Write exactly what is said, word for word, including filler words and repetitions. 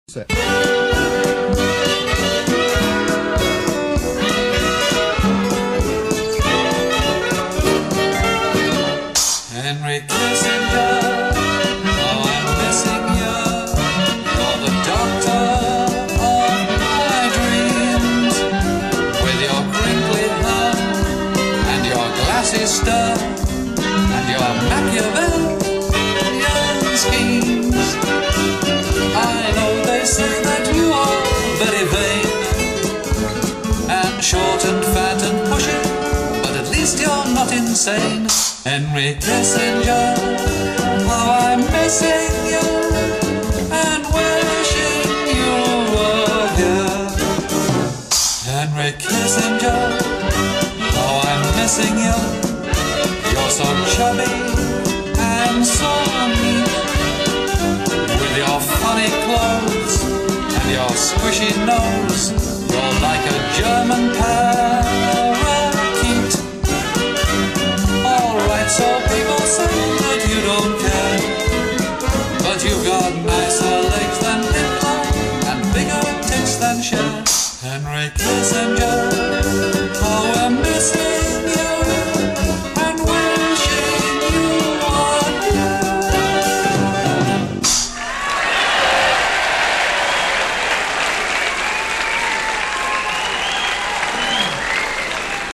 Henry Kissinger, oh, I'm missing you. You're the doctor of my dreams, with your crinkly hair and your glassy stare and your Machiavellian schemes. I know they say that you are very vain and short and fat and pushy, but at least you're not insane. Henry Kissinger, how I'm missing you and wishing you were here. Henry Kissinger, how I'm missing you. You're so chubby and so neat, with your funny clothes and your squishy nose. You're like a German parakeet. So people say that you don't care, but you've got nicer legs than Hitler and bigger tits than Cher. Henry Kissinger.